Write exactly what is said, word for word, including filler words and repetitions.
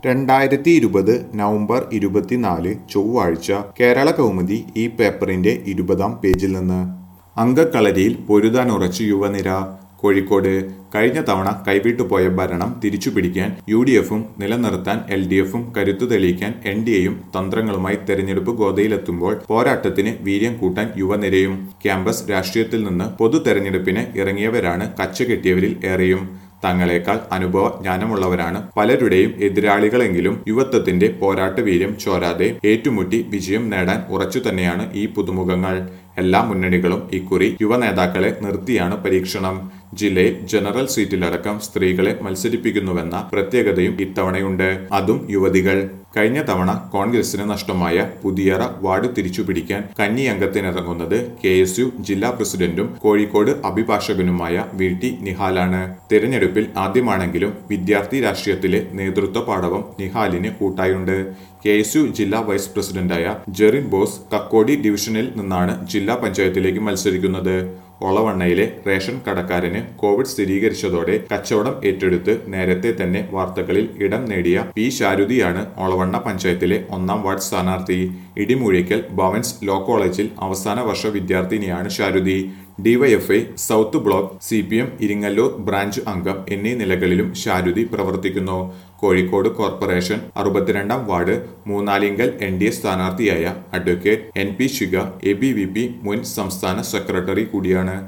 രണ്ടായിരത്തി ഇരുപത് നവംബർ ഇരുപത്തിനാല് ചൊവ്വാഴ്ച കേരള കൗമുദി ഈ പേപ്പറിന്റെ ഇരുപതാം പേജിൽ നിന്ന് അങ്കക്കളരിയിൽ പൊരുതാനുറച്ച് യുവനിര. കോഴിക്കോട് കഴിഞ്ഞ തവണ കൈവിട്ടുപോയ ഭരണം തിരിച്ചുപിടിക്കാൻ യു ഡി എഫും നിലനിർത്താൻ എൽ ഡി എഫും കരുത്തു തെളിയിക്കാൻ എൻ ഡി എയും തന്ത്രങ്ങളുമായി തെരഞ്ഞെടുപ്പ് ഗോതയിലെത്തുമ്പോൾ പോരാട്ടത്തിന് വീര്യം കൂട്ടാൻ യുവനിരയും. ക്യാമ്പസ് രാഷ്ട്രീയത്തിൽ നിന്ന് പൊതു തെരഞ്ഞെടുപ്പിന് ഇറങ്ങിയവരാണ് കച്ചകെട്ടിയവരിൽ ഏറെയും. തങ്ങളെക്കാൾ അനുഭവ ജ്ഞാനമുള്ളവരാണ് പലരുടെയും എതിരാളികളെങ്കിലും യുവത്വത്തിന്റെ പോരാട്ട വീര്യം ചോരാതെ ഏറ്റുമുട്ടി വിജയം നേടാൻ ഉറച്ചു തന്നെയാണ് ഈ പുതുമുഖങ്ങൾ. എല്ലാ മുന്നണികളും ഇക്കുറി യുവ നേതാക്കളെ നിർത്തിയാണ് പരീക്ഷണം. ജില്ലയിൽ ജനറൽ സീറ്റിലടക്കം സ്ത്രീകളെ മത്സരിപ്പിക്കുന്നുവെന്ന പ്രത്യേകതയും ഇത്തവണയുണ്ട്. അതും യുവതികൾ. കഴിഞ്ഞ തവണ കോൺഗ്രസിന് നഷ്ടമായ പുതിയറ വാർഡ് തിരിച്ചുപിടിക്കാൻ കന്നി അംഗത്തിനിറങ്ങുന്നത് കെ എസ് യു ജില്ലാ പ്രസിഡന്റും കോഴിക്കോട് അഭിഭാഷകനുമായ വി ടി നിഹാലാണ്. തിരഞ്ഞെടുപ്പിൽ ആദ്യമാണെങ്കിലും വിദ്യാർത്ഥി രാഷ്ട്രീയത്തിലെ നേതൃത്വ പാടവം നിഹാലിന് കൂട്ടായുണ്ട്. കെ എസ് യു ജില്ലാ വൈസ് പ്രസിഡന്റായ ജെറിൻ ബോസ് കക്കോടി ഡിവിഷനിൽ നിന്നാണ് ജില്ലാ പഞ്ചായത്തിലേക്ക് മത്സരിക്കുന്നത്. ഒളവണ്ണയിലെ റേഷൻ കടക്കാരന് കോവിഡ് സ്ഥിരീകരിച്ചതോടെ കച്ചവടം ഏറ്റെടുത്ത് നേരത്തെ തന്നെ വാർത്തകളിൽ ഇടം നേടിയ പി ശാരുതിയാണ് ഒളവണ്ണ പഞ്ചായത്തിലെ ഒന്നാം വാർഡ് സ്ഥാനാർത്ഥി. ഇടിമുഴിക്കൽ ഭവൻസ് ലോ കോളേജിൽ അവസാന വർഷ വിദ്യാർത്ഥിനിയാണ് Sharuthi. DYFI south block, C P M Iringallur branch അംഗം എന്നീ നിലകളിലും ശാരുതി പ്രവർത്തിക്കുന്നു. കോഴിക്കോട് കോർപ്പറേഷൻ അറുപത്തിരണ്ടാം ward Moonnalinkal N D A സ്ഥാനാർത്ഥിയായ advocate N P Shikha A B V P മുൻ സംസ്ഥാന സെക്രട്ടറി കൂടിയാണ്.